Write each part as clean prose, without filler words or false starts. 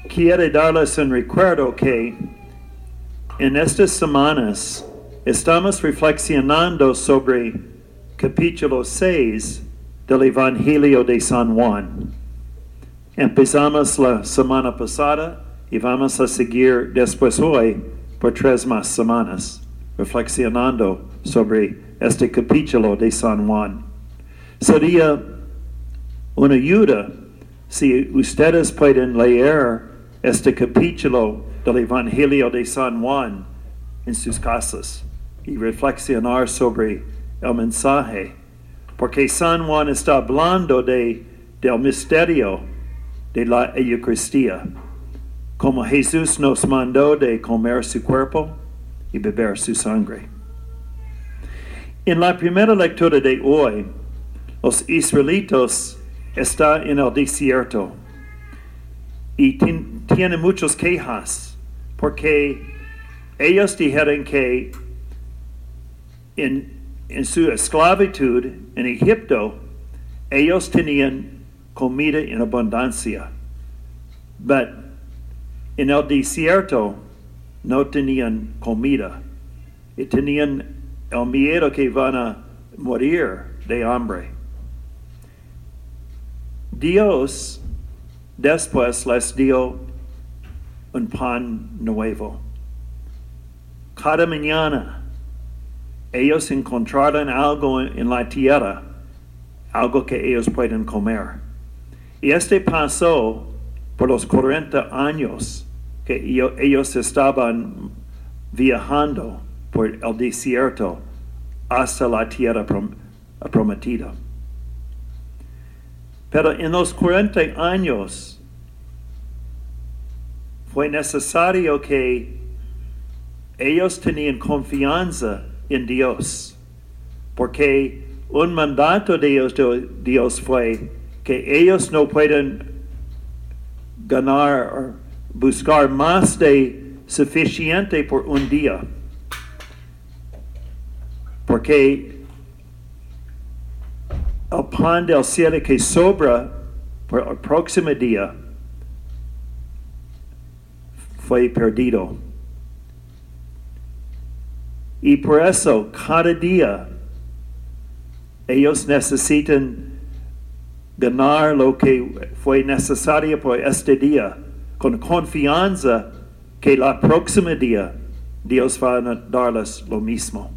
quiere darles un recuerdo que en estas semanas estamos reflexionando sobre capítulo 6 del Evangelio de San Juan. Empezamos la semana pasada y vamos a seguir después hoy por 3 más semanas, reflexionando sobre este capítulo de San Juan. Sería una ayuda si ustedes pueden leer este capítulo del Evangelio de San Juan en sus casas y reflexionar sobre el mensaje, porque San Juan está hablando del misterio de la Eucaristía, como Jesús nos mandó de comer su cuerpo y beber su sangre. En la primera lectura de hoy, los israelitas están en el desierto y tienen muchas quejas porque ellos dijeron que en su esclavitud en Egipto, ellos tenían comida en abundancia, pero en el desierto no tenían comida y tenían el miedo que van a morir de hambre. Dios después les dio un pan nuevo. Cada mañana ellos encontraron algo en la tierra, algo que ellos pueden comer. Y pasó por los 40 años que ellos estaban viajando por el desierto hasta la tierra prometida. Pero en los 40 años fue necesario que ellos tenían confianza en Dios, porque un mandato de Dios fue que ellos no pueden ganar o buscar más de suficiente por un día, porque el pan del cielo que sobra por el próximo día fue perdido. Y por eso, cada día, ellos necesitan ganar lo que fue necesario por este día, con confianza que el próximo día Dios va a darles lo mismo.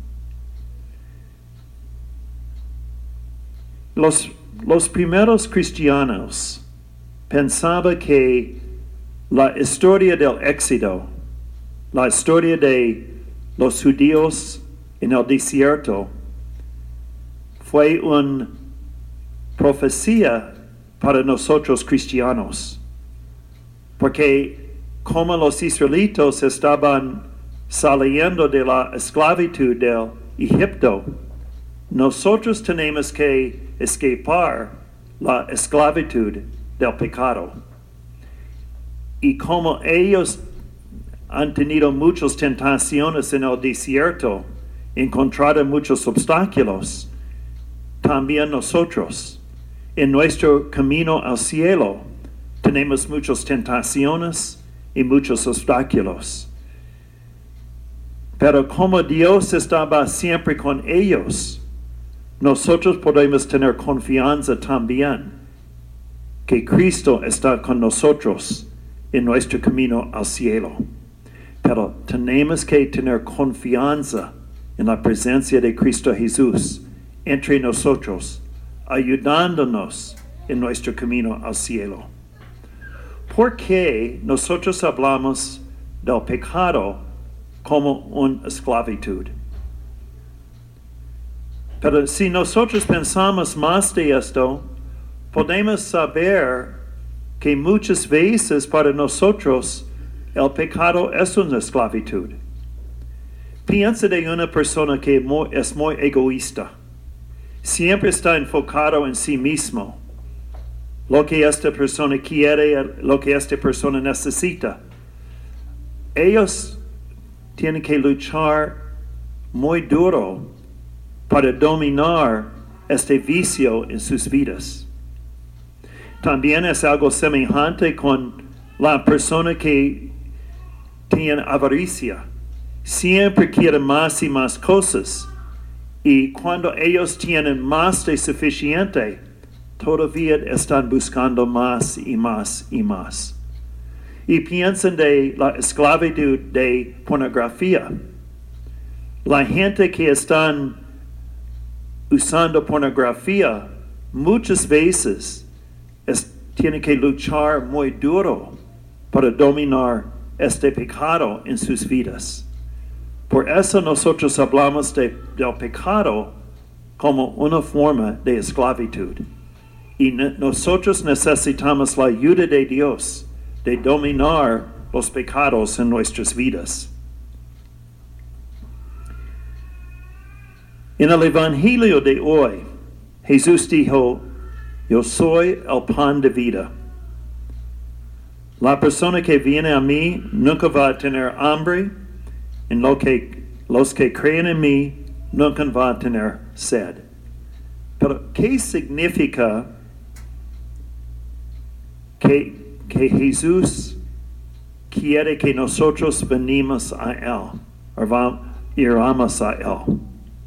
Los primeros cristianos pensaban que la historia del éxodo, la historia de los judíos en el desierto, fue una profecía para nosotros cristianos, porque como los israelitas estaban saliendo de la esclavitud del Egipto, nosotros tenemos que escapar la esclavitud del pecado. Y como ellos han tenido muchas tentaciones en el desierto, encontrado muchos obstáculos, también nosotros, en nuestro camino al cielo, tenemos muchas tentaciones y muchos obstáculos. Pero como Dios estaba siempre con ellos, nosotros podemos tener confianza también que Cristo está con nosotros en nuestro camino al cielo. Pero tenemos que tener confianza en la presencia de Cristo Jesús entre nosotros, ayudándonos en nuestro camino al cielo. ¿Por qué nosotros hablamos del pecado como una esclavitud? Pero si nosotros pensamos más de esto, podemos saber que muchas veces para nosotros el pecado es una esclavitud. Piensa de una persona que es muy egoísta. Siempre está enfocado en sí mismo. Lo que esta persona quiere, lo que esta persona necesita. Ellos tienen que luchar muy duro para dominar este vicio en sus vidas. También es algo semejante con La persona que tiene avaricia siempre quiere más y más cosas. Y cuando ellos tienen más de suficiente, todavía están buscando más y más y más. Y piensan de la esclavitud de pornografía. La gente que están usando pornografía muchas veces tiene que luchar muy duro para dominar este pecado en sus vidas. Por eso nosotros hablamos del pecado como una forma de esclavitud. Y nosotros necesitamos la ayuda de Dios de dominar los pecados en nuestras vidas. En el Evangelio de hoy, Jesús dijo, yo soy el pan de vida. La persona que viene a mí nunca va a tener hambre, y los que creen en mí nunca van a tener sed. Pero, ¿qué significa que Jesús quiere que nosotros venimos a Él, o iramos a Él?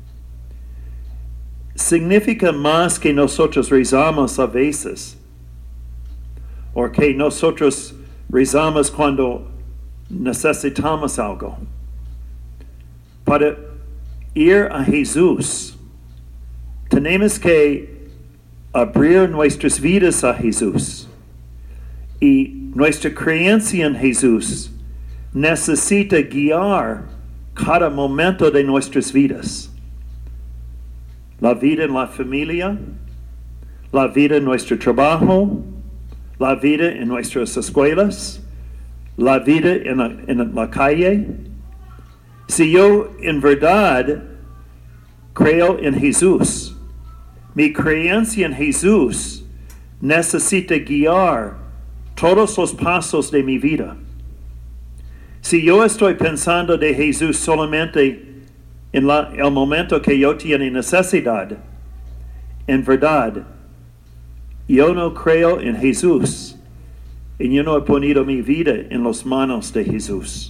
Significa más que nosotros rezamos a veces, o que nosotros rezamos cuando necesitamos algo. Para ir a Jesús, tenemos que abrir nuestras vidas a Jesús. Y nuestra creencia en Jesús necesita guiar cada momento de nuestras vidas. La vida en la familia, la vida en nuestro trabajo, la vida en nuestras escuelas, la vida en la calle. Si yo en verdad creo en Jesús, mi creencia en Jesús necesita guiar todos los pasos de mi vida. Si yo estoy pensando de Jesús solamente en el momento que yo tengo necesidad, en verdad, yo no creo en Jesús y yo no he ponido mi vida en las manos de Jesús.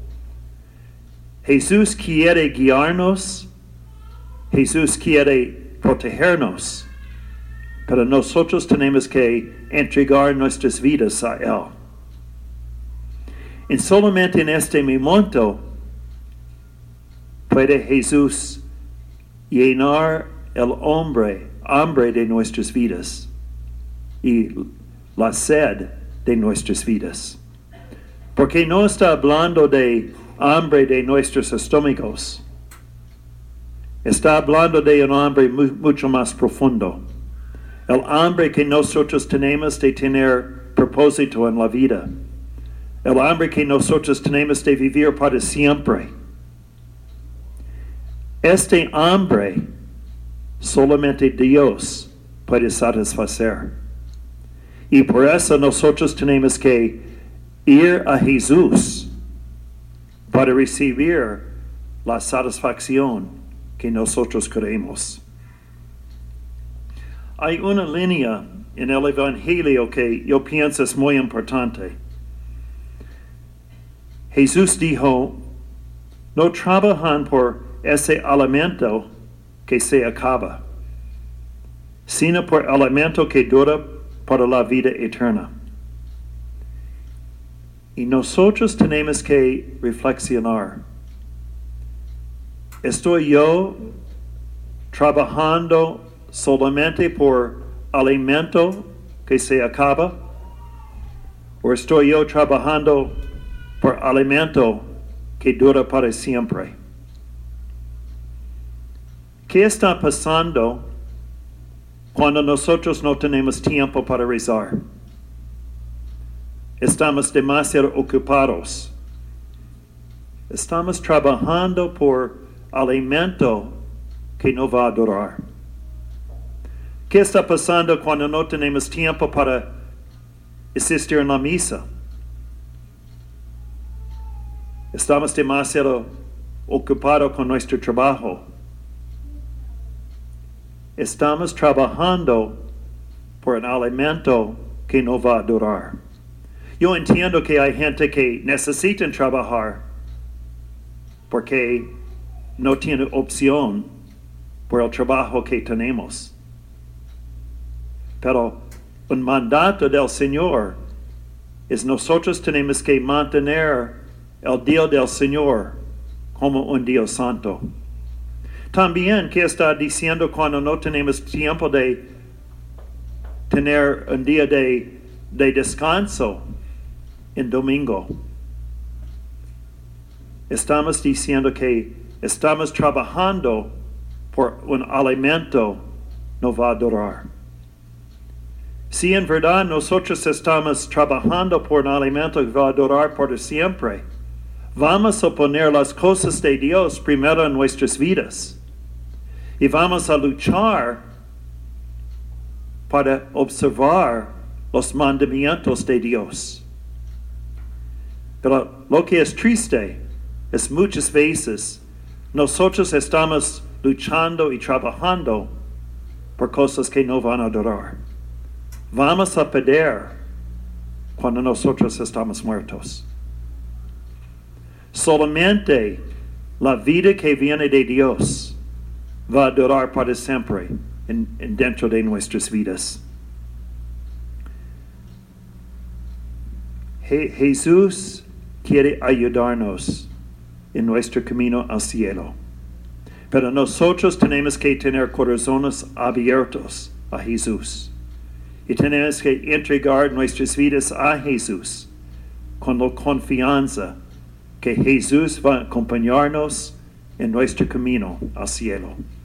Jesús quiere guiarnos, Jesús quiere protegernos, pero nosotros tenemos que entregar nuestras vidas a Él. Y solamente en este momento puede Jesús llenar el hambre de nuestras vidas y la sed de nuestras vidas. Porque no está hablando de hambre de nuestros estómagos. Está hablando de un hambre mucho más profundo. El hambre que nosotros tenemos de tener propósito en la vida. El hambre que nosotros tenemos de vivir para siempre. Este hambre solamente Dios puede satisfacer. Y por eso nosotros tenemos que ir a Jesús para recibir la satisfacción que nosotros queremos. Hay una línea en el Evangelio que yo pienso es muy importante. Jesús dijo, no trabajan por ese alimento que se acaba, sino por alimento que dura para la vida eterna. Y nosotros tenemos que reflexionar. ¿Estoy yo trabajando solamente por alimento que se acaba? ¿O estoy yo trabajando por alimento que dura para siempre? ¿Qué está pasando cuando nosotros no tenemos tiempo para rezar? Estamos demasiado ocupados. Estamos trabajando por alimento que no va a durar. ¿Qué está pasando cuando no tenemos tiempo para asistir en la misa? Estamos demasiado ocupados con nuestro trabajo. Estamos trabajando por un alimento que no va a durar. Yo entiendo que hay gente que necesitan trabajar porque no tiene opción por el trabajo que tenemos. Pero un mandato del Señor es nosotros tenemos que mantener el día del Señor como un día santo. También, ¿qué está diciendo cuando no tenemos tiempo de tener un día de descanso en domingo? Estamos diciendo que estamos trabajando por un alimento no va a durar. Si en verdad nosotros estamos trabajando por un alimento que va a durar por siempre, vamos a poner las cosas de Dios primero en nuestras vidas. Y vamos a luchar para observar los mandamientos de Dios. Pero lo que es triste es muchas veces nosotros estamos luchando y trabajando por cosas que no van a durar. Vamos a perder cuando nosotros estamos muertos. Solamente la vida que viene de Dios va a durar para siempre dentro de nuestras vidas. Jesús quiere ayudarnos en nuestro camino al cielo. Pero nosotros tenemos que tener corazones abiertos a Jesús. Y tenemos que entregar nuestras vidas a Jesús con la confianza que Jesús va a acompañarnos en nuestro camino al cielo.